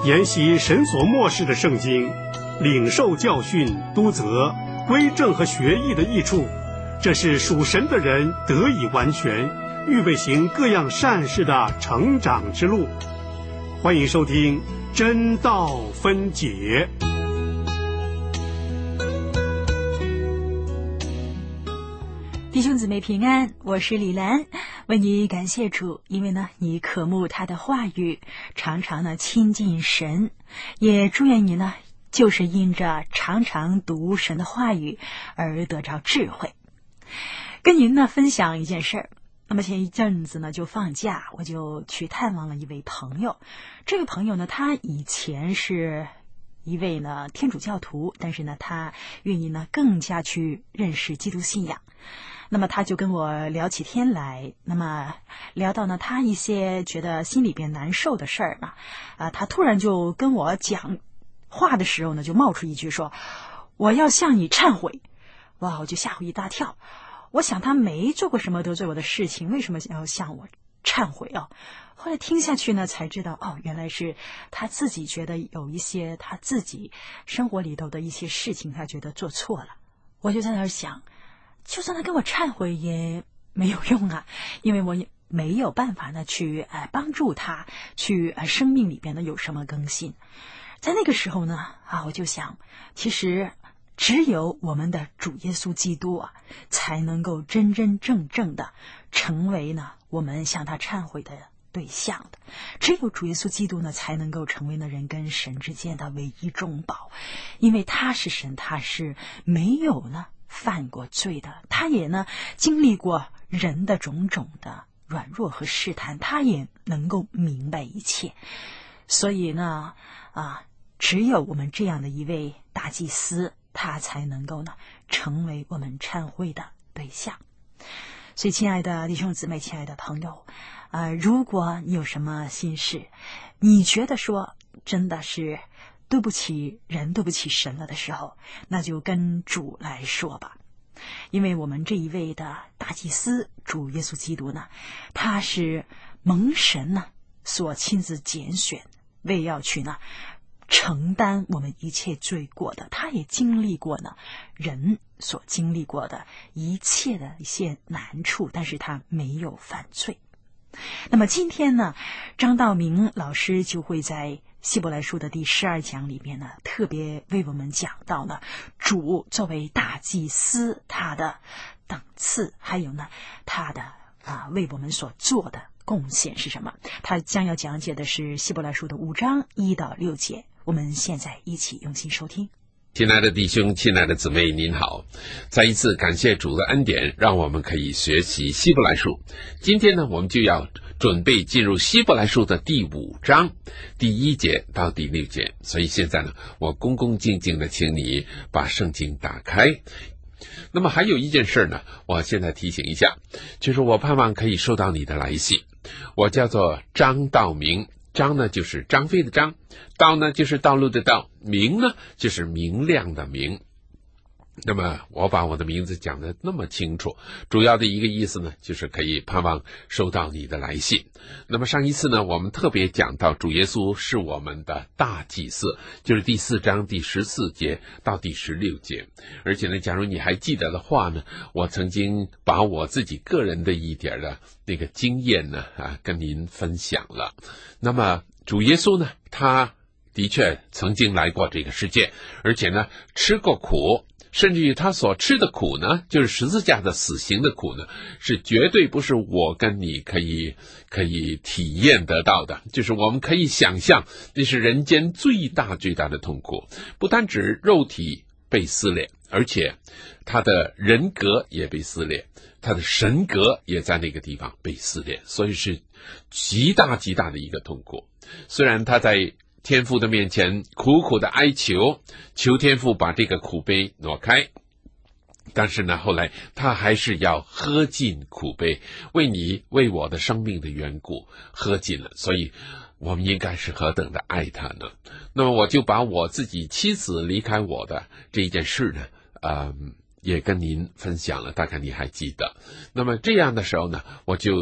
研习神所默示的圣经，领受教训、督责、归正和学艺的益处，这是属神的人得以完全，预备行各样善事的成长之路。欢迎收听真道分解。 弟兄姊妹平安，我是李兰，为你感谢主，因为呢你渴慕他的话语，常常呢亲近神，也祝愿你呢就是因着常常读神的话语而得着智慧。跟您呢分享一件事儿，那么前一阵子呢就放假，我就去探望了一位朋友。这个朋友呢，他以前是一位呢天主教徒，但是呢他愿意呢更加去认识基督信仰。那么他就跟我聊起天来，那么聊到呢他一些觉得心里边难受的事儿呢，他突然就跟我讲话的时候呢，就冒出一句说：“我要向你忏悔。”哇，我就吓唬一大跳。我想他没做过什么得罪我的事情，为什么要向我忏悔啊？后来听下去呢，才知道原来是他自己觉得有一些他自己生活里头的一些事情，他觉得做错了。我就在那儿想，就算他跟我忏悔也没有用啊，因为我也没有办法呢去帮助他去生命里边呢有什么更新。在那个时候呢我就想，其实只有我们的主耶稣基督才能够真真正正的成为呢我们向他忏悔的对象的。只有主耶稣基督呢才能够成为呢人跟神之间的唯一中保，因为他是神，他是没有呢犯过罪的，他也呢经历过人的种种的软弱和试探，他也能够明白一切。所以呢只有我们这样的一位大祭司，他才能够呢成为我们忏悔的对象。所以亲爱的弟兄姊妹，亲爱的朋友，如果你有什么心事，你觉得说真的是对不起人对不起神了的时候，那就跟主来说吧。因为我们这一位的大祭司主耶稣基督呢，他是蒙神呢所亲自拣选，为要去呢承担我们一切罪过的，他也经历过呢人所经历过的一切的一些难处，但是他没有犯罪。那么今天呢，张道明老师就会在希伯来书的第12讲里面呢，特别为我们讲到呢主作为大祭司他的等次，还有呢他的为我们所做的贡献是什么。他将要讲解的是希伯来书的5章1到6节，我们现在一起用心收听。 亲爱的弟兄，亲爱的姊妹，您好，再一次感谢主的恩典，让我们可以学习希伯来书。今天呢，我们就要准备进入希伯来书的第5章第1节到第6节。所以现在呢，我恭恭敬敬的请你把圣经打开。那么还有一件事呢，我现在提醒一下，就是我盼望可以收到你的来信。我叫做张道明，张呢就是张飞的张，道呢就是道路的道，明呢就是明亮的明。那么我把我的名字讲得那么清楚，主要的一个意思呢，就是可以盼望收到你的来信。那么上一次呢，我们特别讲到主耶稣是我们的大祭司，就是第4章第14节到第16节。而且呢，假如你还记得的话呢，我曾经把我自己个人的一点的那个经验呢跟您分享了。那么主耶稣呢，他的确曾经来过这个世界，而且呢吃过苦，甚至于他所吃的苦呢，就是十字架的死刑的苦呢，是绝对不是我跟你可以体验得到的，就是我们可以想象，那是人间最大最大的痛苦。不单指肉体被撕裂，而且他的人格也被撕裂，他的神格也在那个地方被撕裂，所以是极大极大的一个痛苦。虽然他在天父的面前苦苦的哀求天父把这个苦杯挪开，但是呢后来他还是要喝尽苦杯，为你为我的生命的缘故喝尽了。所以我们应该是何等的爱他呢？那么我就把我自己妻子离开我的这一件事呢也跟您分享了，大概你还记得。那么这样的时候呢，我就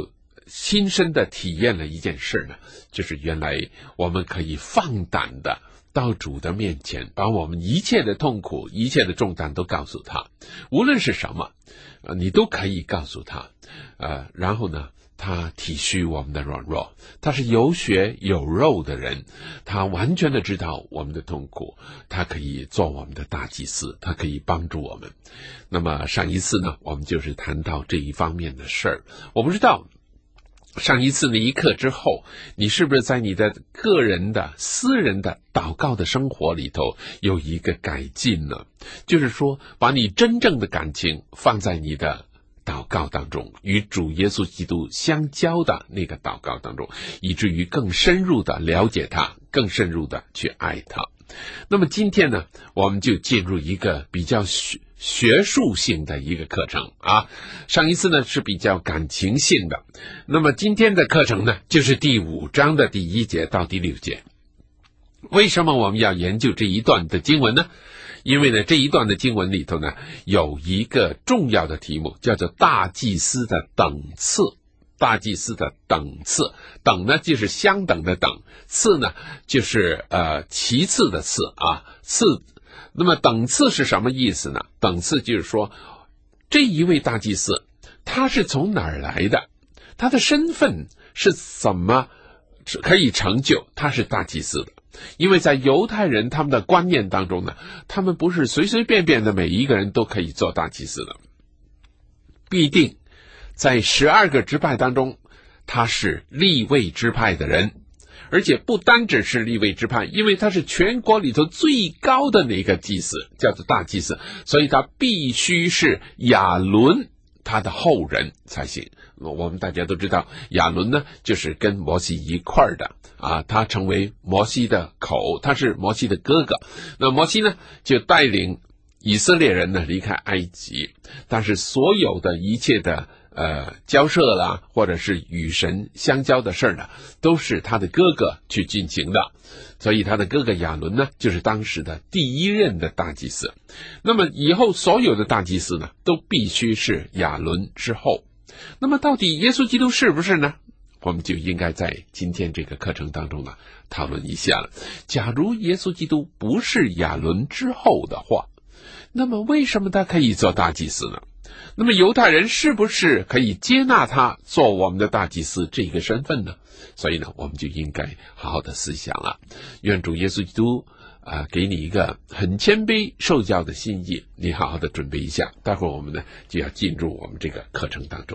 亲身的体验了一件事呢，就是原来我们可以放胆的到主的面前，把我们一切的痛苦、一切的重担都告诉他，无论是什么，你都可以告诉他，然后呢，他体恤我们的软弱，他是有血有肉的人，他完全的知道我们的痛苦，他可以做我们的大祭司，他可以帮助我们。那么上一次呢，我们就是谈到这一方面的事儿。我不知道上一次那一刻之后，你是不是在你的个人的私人的祷告的生活里头有一个改进呢？就是说把你真正的感情放在你的祷告当中，与主耶稣基督相交的那个祷告当中，以至于更深入的了解他，更深入的去爱他。那么今天呢，我们就进入一个比较学术性的一个课程啊。上一次呢是比较感情性的，那么今天的课程呢就是第5章的第1节到第6节。为什么我们要研究这一段的经文呢？因为呢这一段的经文里头呢有一个重要的题目，叫做大祭司的等次。大祭司的等次，等呢就是相等的等，次呢就是其次的次啊，次。那么等次是什么意思呢？等次就是说这一位大祭司他是从哪儿来的，他的身份是怎么可以成就他是大祭司的。因为在犹太人他们的观念当中呢，他们不是随随便便的每一个人都可以做大祭司的，必定在12个支派当中他是利未支派的人，而且不单只是利未支派，因为他是全国里头最高的那个祭司，叫做大祭司，所以他必须是亚伦他的后人才行。我们大家都知道亚伦呢就是跟摩西一块的啊，他成为摩西的口，他是摩西的哥哥。那摩西呢就带领以色列人呢离开埃及，但是所有的一切的交涉啦，或者是与神相交的事儿呢，都是他的哥哥去进行的。所以他的哥哥亚伦呢就是当时的第一任的大祭司。那么以后所有的大祭司呢都必须是亚伦之后。那么到底耶稣基督是不是呢？我们就应该在今天这个课程当中呢讨论一下了。假如耶稣基督不是亚伦之后的话，那么为什么他可以做大祭司呢？那么犹太人是不是可以接纳他做我们的大祭司这个身份呢？所以呢我们就应该好好的思想了。愿主耶稣基督给你一个很谦卑受教的心意，你好好的准备一下，待会儿我们呢就要进入我们这个课程当中。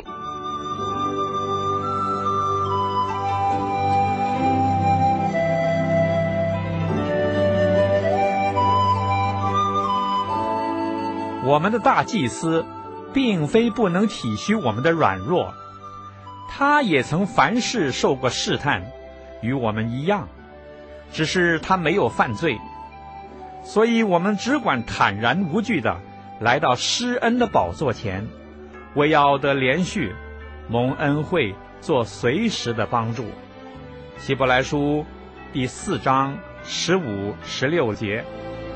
我们的大祭司并非不能体恤我们的软弱，他也曾凡事受过试探，与我们一样，只是他没有犯罪，所以我们只管坦然无惧地来到施恩的宝座前，为要得连续蒙恩惠，做随时的帮助。希伯来书第4章15、16节。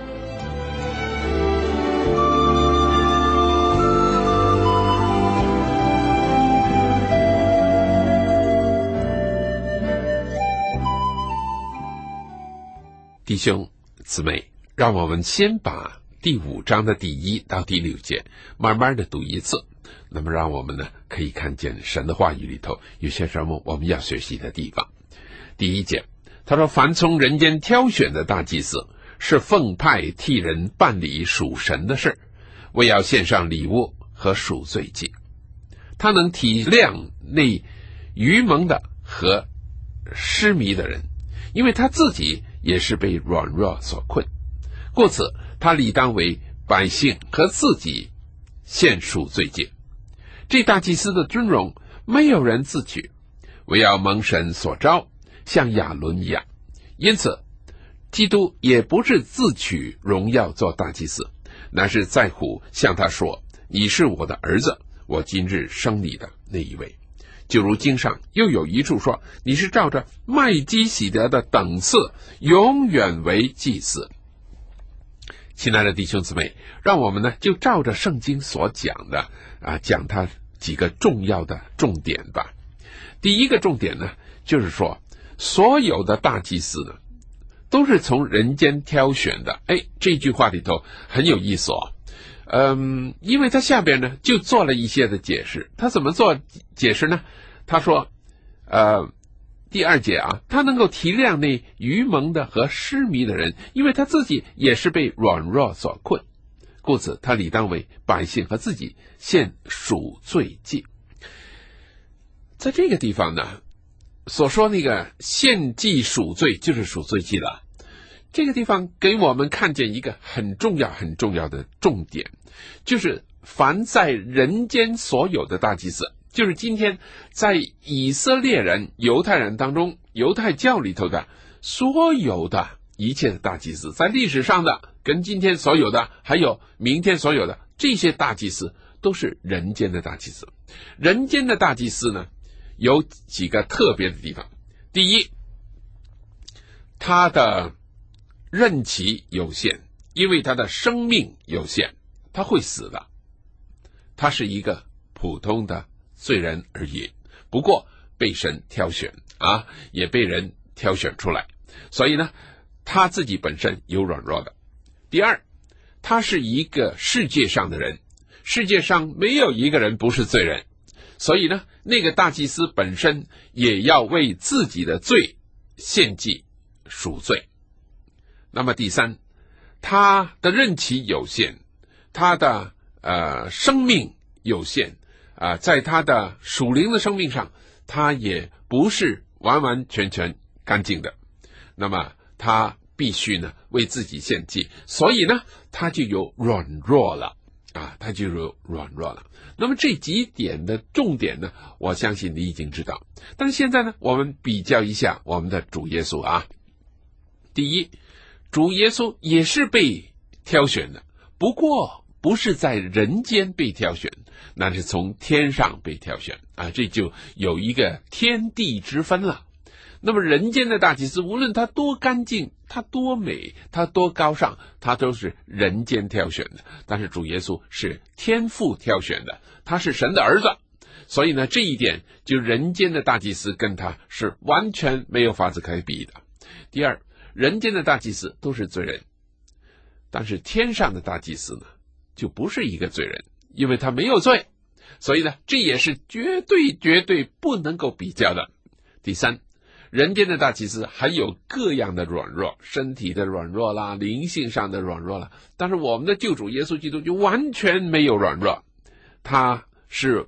弟兄姊妹，让我们先把第5章的第1到第6节慢慢的读一次，那么让我们呢可以看见神的话语里头有些什么我们要学习的地方。第1节他说，凡从人间挑选的大祭司是奉派替人办理属神的事，为要献上礼物和赎罪祭。他能体谅那愚蒙的和失迷的人，因为他自己也是被软弱所困，故此他理当为百姓和自己献赎罪祭。这大祭司的尊荣没有人自取，唯要蒙神所召，像亚伦一样。因此基督也不是自取荣耀做大祭司，乃是在乎向他说，你是我的儿子，我今日生你的那一位。就如经上又有一处说，你是照着麦基洗德的等次，永远为祭司。亲爱的弟兄姊妹，让我们呢就照着圣经所讲的讲它几个重要的重点吧。 第一个重点呢，就是说所有的大祭司呢都是从人间挑选的。这句话里头很有意思哦。因为他下边呢就做了一些的解释。他怎么做解释呢？他说第2节啊，他能够体谅那愚蒙的和失迷的人，因为他自己也是被软弱所困，故此他理当为百姓和自己献赎罪祭。在这个地方呢，所说那个献祭赎罪就是赎罪祭了。这个地方给我们看见一个很重要很重要的重点，就是凡在人间所有的大祭司，就是今天在以色列人犹太人当中，犹太教里头的所有的一切的大祭司，在历史上的跟今天所有的还有明天所有的这些大祭司都是人间的大祭司。人间的大祭司呢有几个特别的地方。第一，他的任期有限，因为他的生命有限，他会死的。他是一个普通的罪人而已，不过被神挑选啊，也被人挑选出来，所以呢他自己本身有软弱的。第二，他是一个世界上的人，世界上没有一个人不是罪人，所以呢那个大祭司本身也要为自己的罪献祭赎罪。那么第三，他的任期有限，他的生命有限在他的属灵的生命上，他也不是完完全全干净的。那么他必须呢为自己献祭，所以呢他就有软弱了他就有软弱了。那么这几点的重点呢，我相信你已经知道。但是现在呢，我们比较一下我们的主耶稣啊。第一，主耶稣也是被挑选的，不过不是在人间被挑选，那是从天上被挑选这就有一个天地之分了。那么人间的大祭司，无论他多干净，他多美，他多高尚，他都是人间挑选的。但是主耶稣是天父挑选的，他是神的儿子，所以呢这一点就人间的大祭司跟他是完全没有法子可以比的。第二，人间的大祭司都是罪人，但是天上的大祭司呢就不是一个罪人，因为他没有罪，所以呢这也是绝对不能够比较的。第三，人间的大祭司还有各样的软弱，身体的软弱啦，灵性上的软弱啦，但是我们的救主耶稣基督就完全没有软弱，他是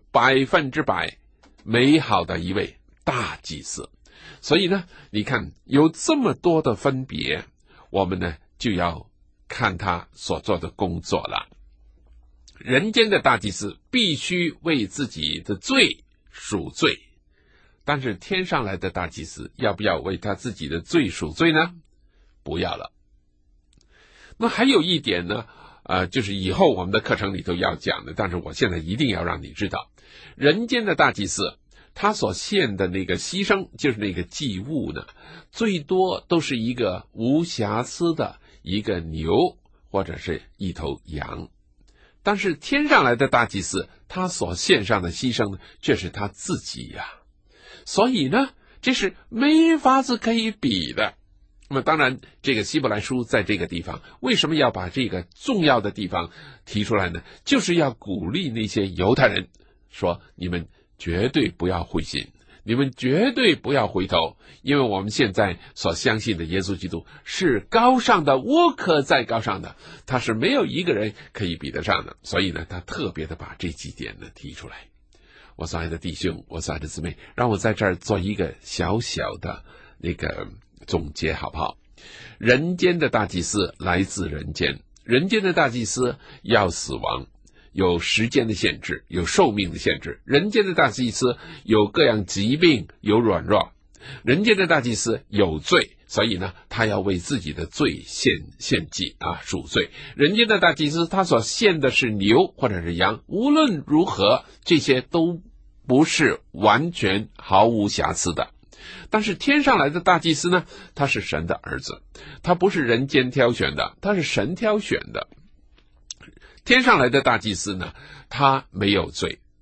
100%美好的一位大祭司。所以呢你看有这么多的分别，我们呢就要看他所做的工作了。人间的大祭司必须为自己的罪赎罪，但是天上来的大祭司要不要为他自己的罪赎罪呢？不要了。那还有一点呢就是以后我们的课程里头要讲的，但是我现在一定要让你知道，人间的大祭司他所献的那个牺牲，就是那个祭物呢，最多都是一个无瑕疵的一个牛或者是一头羊。但是天上来的大祭司，他所献上的牺牲却是他自己呀，所以呢这是没法子可以比的。那么当然这个希伯来书在这个地方为什么要把这个重要的地方提出来呢？就是要鼓励那些犹太人说，你们绝对不要灰心，你们绝对不要回头，因为我们现在所相信的耶稣基督是高尚的，无可再高尚的，他是没有一个人可以比得上的。所以呢他特别的把这几点呢提出来。我所爱的弟兄，我所爱的姊妹，让我在这儿做一个小小的那个总结好不好？人间的大祭司来自人间，人间的大祭司要死亡，有时间的限制，有寿命的限制。人间的大祭司有各样疾病，有软弱。人间的大祭司有罪，所以呢他要为自己的罪献祭赎罪。人间的大祭司他所献的是牛或者是羊，无论如何这些都不是完全毫无瑕疵的。但是天上来的大祭司呢，他是神的儿子，他不是人间挑选的，他是神挑选的。天上来的大祭司呢，他没有罪，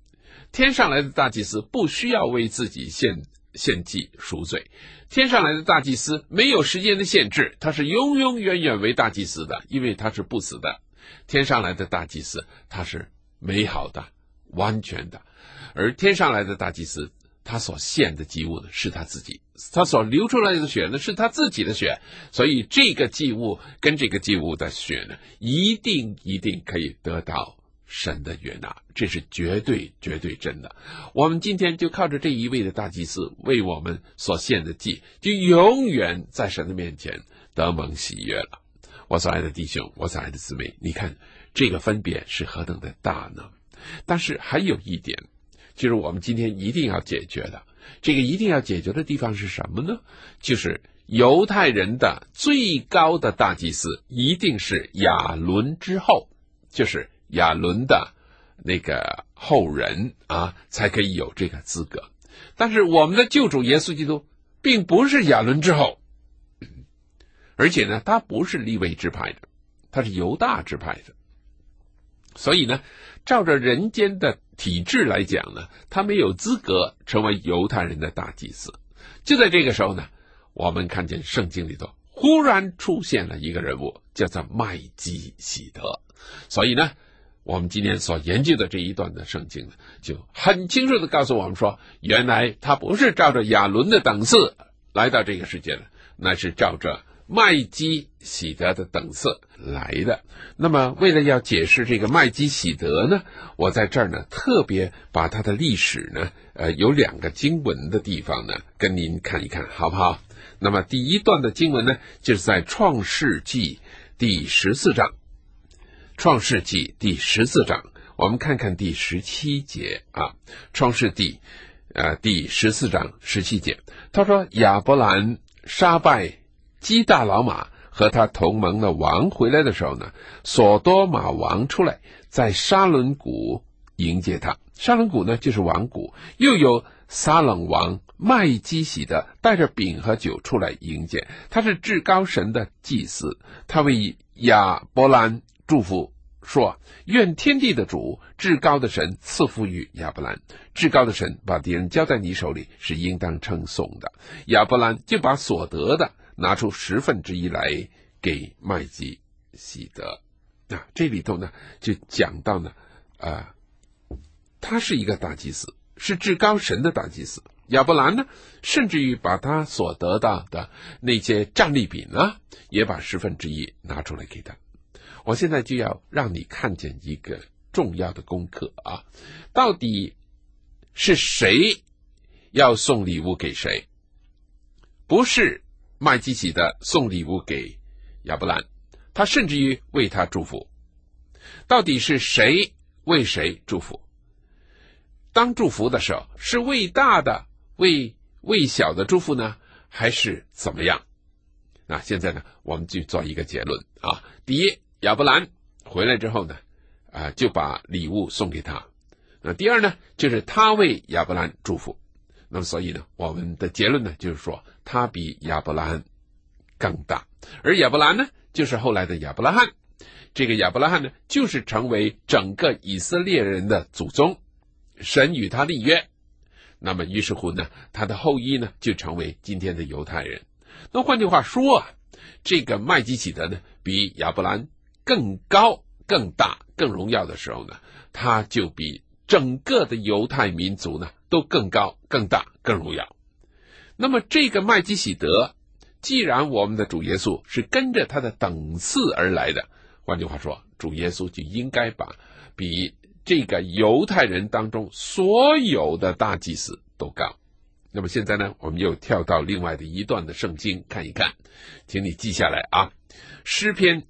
天上来的大祭司不需要为自己献祭赎罪，天上来的大祭司没有时间的限制，他是永永远远为大祭司的，因为他是不死的。天上来的大祭司他是美好的、完全的，而天上来的大祭司他所献的祭物呢是他自己，他所流出来的血呢是他自己的血，所以这个祭物跟这个祭物的血呢一定可以得到神的悦纳，这是绝对真的。我们今天就靠着这一位的大祭司为我们所献的祭，就永远在神的面前得蒙喜悦了。我所爱的弟兄，我所爱的姊妹，你看这个分别是何等的大呢？但是还有一点，就是我们今天一定要解决的，这个一定要解决的地方是什么呢？就是犹太人的最高的大祭司一定是亚伦之后，就是亚伦的那个后人啊，才可以有这个资格。但是我们的救主耶稣基督并不是亚伦之后，而且呢，他不是利未支派的，他是犹大支派的。所以呢，照着人间的体制来讲呢，他没有资格成为犹太人的大祭司。就在这个时候呢，我们看见圣经里头忽然出现了一个人物，叫做麦基洗德。所以呢，我们今天所研究的这一段的圣经呢，就很清楚地告诉我们说，原来他不是照着亚伦的等次来到这个世界的，那是照着麦基洗德的等次来的。那么为了要解释这个麦基洗德呢，我在这儿呢特别把它的历史呢有两个经文的地方呢跟您看一看，好不好？那么第一段的经文呢，就是在创世纪第14章，创世纪第14章，我们看看第17节啊，创世纪第14章17节，他说亚伯兰杀败基大老马和他同盟的王回来的时候呢，索多玛王出来在沙伦谷迎接他。沙伦谷呢就是王谷，又有撒冷王麦基洗德带着饼和酒出来迎接，他是至高神的祭司。他为亚伯兰祝福说，愿天地的主至高的神赐福于亚伯兰，至高的神把敌人交在你手里是应当称颂的。亚伯兰就把所得的拿出1/10来给麦基洗德。这里头呢就讲到呢他是一个大祭司，是至高神的大祭司。亚伯兰呢甚至于把他所得到的那些战利品呢也把1/10拿出来给他。我现在就要让你看见一个重要的功课啊，到底是谁要送礼物给谁？不是麦基洗德送礼物给亚伯兰，他甚至于为他祝福。到底是谁为谁祝福？当祝福的时候，是为大的为小的祝福呢，还是怎么样？那现在呢，我们就做一个结论啊。第一，亚伯兰回来之后呢就把礼物送给他。那第二呢，就是他为亚伯兰祝福。那么所以呢，我们的结论呢就是说，他比亚伯兰更大，而亚伯兰呢就是后来的亚伯拉罕。这个亚伯拉罕呢就是成为整个以色列人的祖宗，神与他立约，那么于是乎呢，他的后裔呢就成为今天的犹太人。那换句话说这个麦基洗德呢比亚伯兰更高、更大、更荣耀的时候呢，他就比整个的犹太民族呢都更高、更大、更荣耀。那么这个麦基洗德，既然我们的主耶稣是跟着他的等次而来的，换句话说，主耶稣就应该把比这个犹太人当中所有的大祭司都高。那么现在呢，我们又跳到另外的一段的圣经看一看，请你记下来啊。诗篇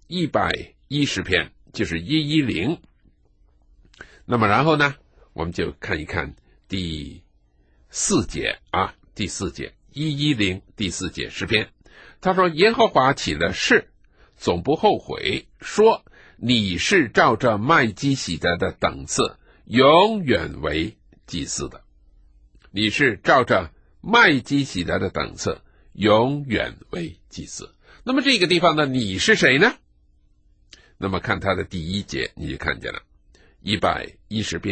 110篇就是110。那么然后呢，我们就看一看第4节啊，第4节110第4节诗篇。他说耶和华起了誓，总不后悔，说你是照着麦基洗德的等次永远为祭司的。你是照着麦基洗德的等次永远为祭司。那么这个地方呢，你是谁呢？那么看他的第1节你就看见了，110篇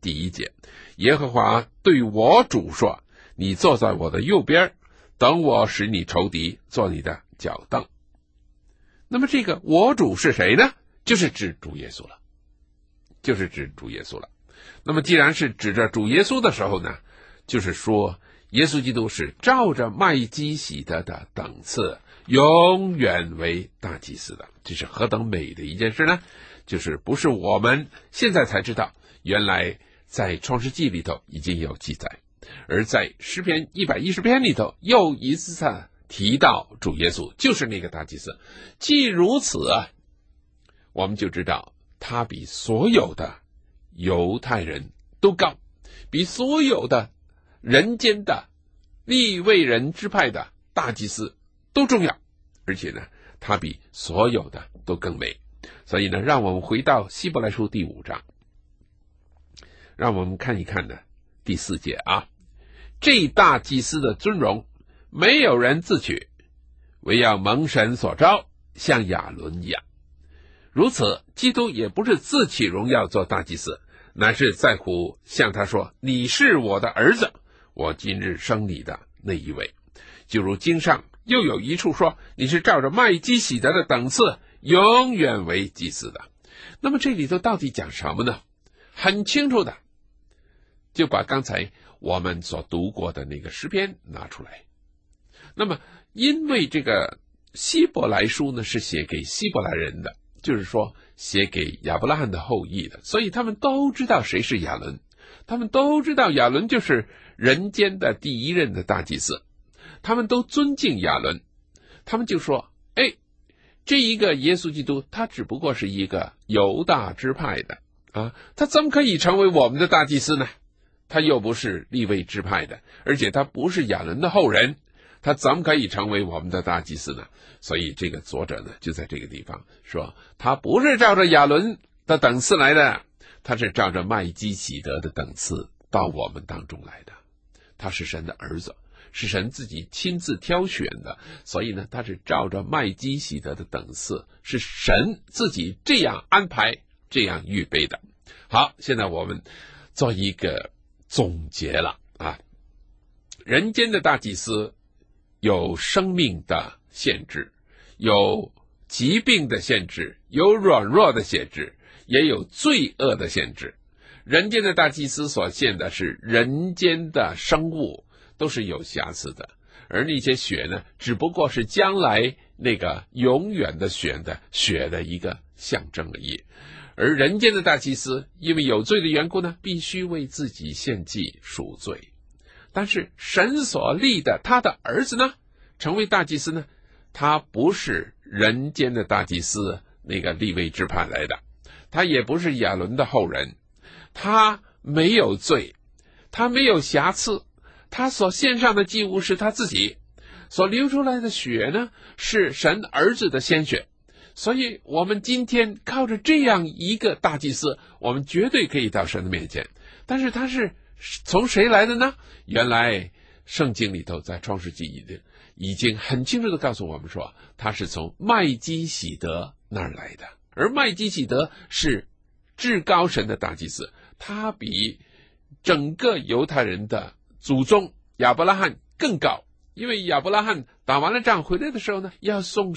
第1节，耶和华对我主说，你坐在我的右边，等我使你仇敌做你的脚凳。那么这个我主是谁呢？就是指主耶稣了，就是指主耶稣了。那么既然是指着主耶稣的时候呢，就是说耶稣基督是照着麦基洗德的等次永远为大祭司的。这是何等美的一件事呢？就是不是我们现在才知道，原来在创世纪里头已经有记载，而在诗篇110篇里头又一次提到主耶稣就是那个大祭司。既如此我们就知道他比所有的犹太人都高，比所有的人间的利未人支派的大祭司都重要，而且呢他比所有的都更美。所以呢，让我们回到希伯来书第5章，让我们看一看呢第4节这大祭司的尊荣没有人自取，唯要蒙神所召，像亚伦一样。如此，基督也不是自取荣耀做大祭司，乃是在乎向他说，你是我的儿子，我今日生你的那一位。就如经上又有一处说，你是照着麦基洗德的等次永远为祭司的。那么这里头到底讲什么呢？很清楚的，就把刚才我们所读过的那个诗篇拿出来。那么因为这个希伯来书呢是写给希伯来人的，就是说写给亚伯拉罕的后裔的，所以他们都知道谁是亚伦，他们都知道亚伦就是人间的第一任的大祭司，他们都尊敬亚伦。他们就说，这一个耶稣基督他只不过是一个犹大支派的他怎么可以成为我们的大祭司呢？他又不是利未支派的，而且他不是亚伦的后人，他怎么可以成为我们的大祭司呢？所以这个作者呢就在这个地方说，他不是照着亚伦的等次来的，他是照着麦基洗德的等次到我们当中来的。他是神的儿子，是神自己亲自挑选的，所以呢他是照着麦基洗德的等次，是神自己这样安排这样预备的。好，现在我们做一个总结了人间的大祭司有生命的限制，有疾病的限制，有软弱的限制，也有罪恶的限制。人间的大祭司所献的是人间的生物，都是有瑕疵的，而那些血呢，只不过是将来那个永远的血的一个象征而已。而人间的大祭司因为有罪的缘故呢，必须为自己献祭赎罪。但是神所立的他的儿子呢，成为大祭司呢，他不是人间的大祭司那个利未支派来的，他也不是亚伦的后人，他没有罪，他没有瑕疵，他所献上的祭物是他自己，所流出来的血呢，是神儿子的鲜血。所以我们今天靠着这样一个大祭司，我们绝对可以到神的面前。但是他是从谁来的呢？原来圣经里头在创世纪已经很清楚地告诉我们说，他是从麦基洗德那儿来的。而麦基洗德是至高神的大祭司，他比整个犹太人的祖宗亚伯拉罕更高。因为亚伯拉罕打完了仗回来的时候呢，要送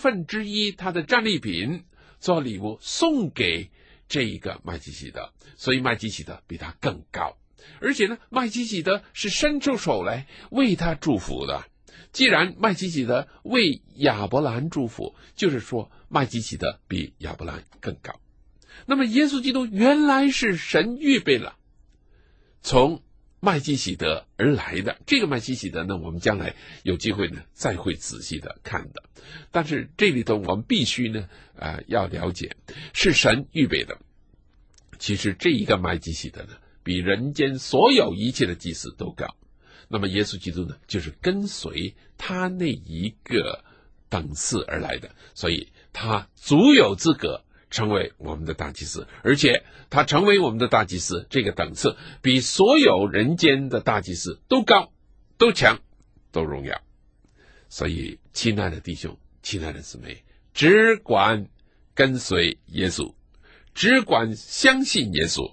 1/10他的战利品做礼物送给这一个麦基洗德，所以麦基洗德比他更高。而且呢，麦基洗德是伸出手来为他祝福的。既然麦基洗德为亚伯兰祝福，就是说麦基洗德比亚伯兰更高。那么耶稣基督原来是神预备了从麦基洗德而来的。这个麦基洗德呢，我们将来有机会呢再会仔细的看的。但是这里头我们必须呢要了解，是神预备的。其实这一个麦基洗德呢，比人间所有一切的祭司都高。那么耶稣基督呢，就是跟随他那一个等次而来的，所以他足有资格成为我们的大祭司，而且他成为我们的大祭司这个等次比所有人间的大祭司都高，都强，都荣耀。所以亲爱的弟兄，亲爱的姊妹，只管跟随耶稣，只管相信耶稣，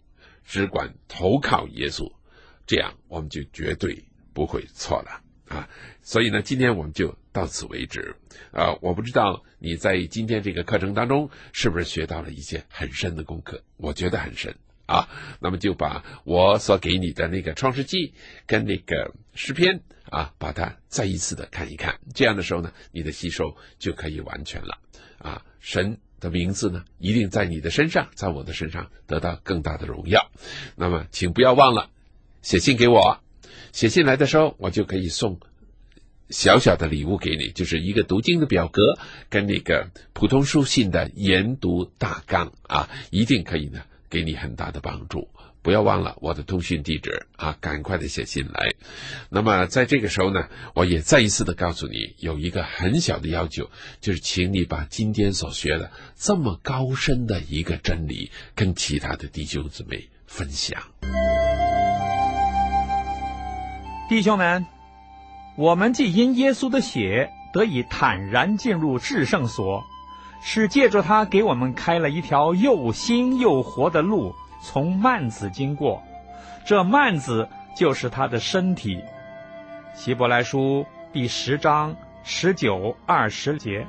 只管投靠耶稣，这样我们就绝对不会错了啊！所以呢，今天我们就到此为止啊！我不知道你在今天这个课程当中是不是学到了一些很深的功课，我觉得很深啊。那么就把我所给你的那个创世纪跟那个诗篇啊，把它再一次的看一看，这样的时候呢，你的吸收就可以完全了啊！神的名字呢，一定在你的身上，在我的身上得到更大的荣耀。那么请不要忘了写信给我，写信来的时候我就可以送小小的礼物给你，就是一个读经的表格跟那个普通书信的研读大纲啊，一定可以呢给你很大的帮助。不要忘了我的通讯地址啊，赶快的写信来。那么在这个时候呢，我也再一次的告诉你，有一个很小的要求，就是请你把今天所学的这么高深的一个真理跟其他的弟兄姊妹分享。 弟兄们，我们既因耶稣的血得以坦然进入至圣所，是借着他给我们开了一条又新又活的路，从幔子经过，这幔子就是他的身体。希伯来书第10章19、20节。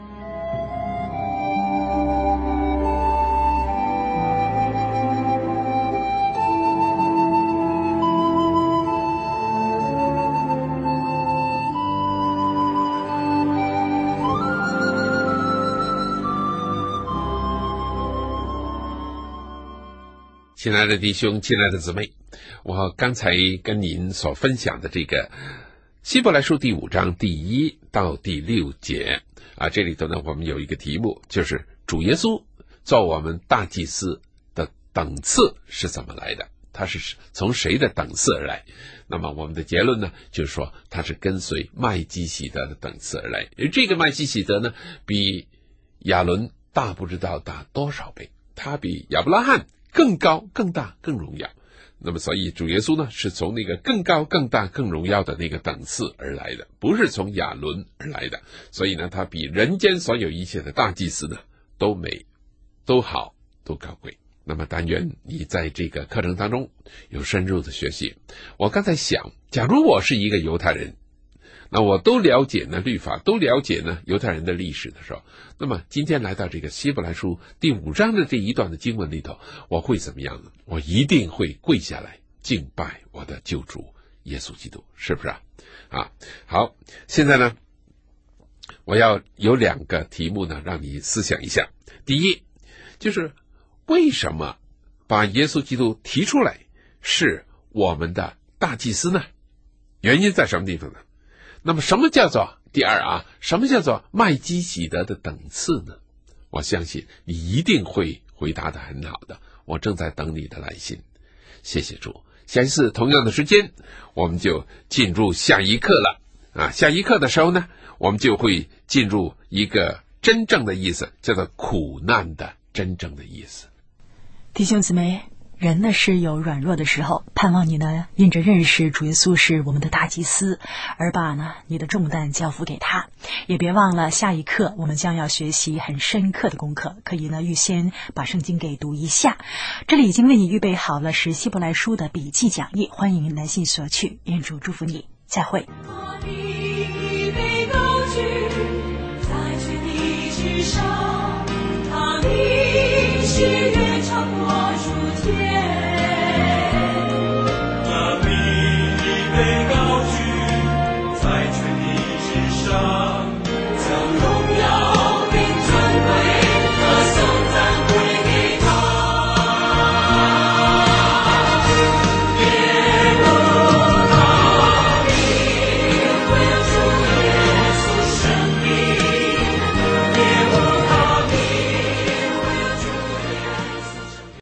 亲爱的弟兄，亲爱的姊妹，我刚才跟您所分享的这个希伯来书第5章第1到第6节啊，这里头呢，我们有一个题目，就是主耶稣做我们大祭司的等次是怎么来的？他是从谁的等次而来？那么我们的结论呢，就是说他是跟随麦基洗德的等次而来。而这个麦基洗德呢，比亚伦大不知道大多少倍，他比亚伯拉罕更高、更大、更荣耀。那么所以主耶稣呢，是从那个更高、更大、更荣耀的那个等次而来的，不是从亚伦而来的。所以呢，他比人间所有一切的大祭司呢都美、都好、都高贵。那么但愿你在这个课程当中有深入的学习。我刚才想，假如我是一个犹太人，那我都了解呢律法，都了解呢犹太人的历史的时候，那么今天来到这个希伯来书第5章的这一段的经文里头，我会怎么样呢？我一定会跪下来敬拜我的救主耶稣基督，是不是啊？好，现在呢，我要有2个题目呢，让你思想一下。第一，就是为什么把耶稣基督提出来是我们的大祭司呢？原因在什么地方呢？那么什么叫做第二什么叫做麦基洗德的等次呢？我相信你一定会回答得很好的，我正在等你的来信。谢谢主。下一次同样的时间，我们就进入下一课了下一课的时候呢，我们就会进入一个真正的意思，叫做苦难的真正的意思。 弟兄姊妹，人呢是有软弱的时候，盼望你呢因着认识主耶稣是我们的大祭司，而把呢你的重担交付给他。也别忘了下一课我们将要学习很深刻的功课，可以呢预先把圣经给读一下。这里已经为你预备好了是希伯来书的笔记讲义，欢迎来信索取。愿主祝福你，再会。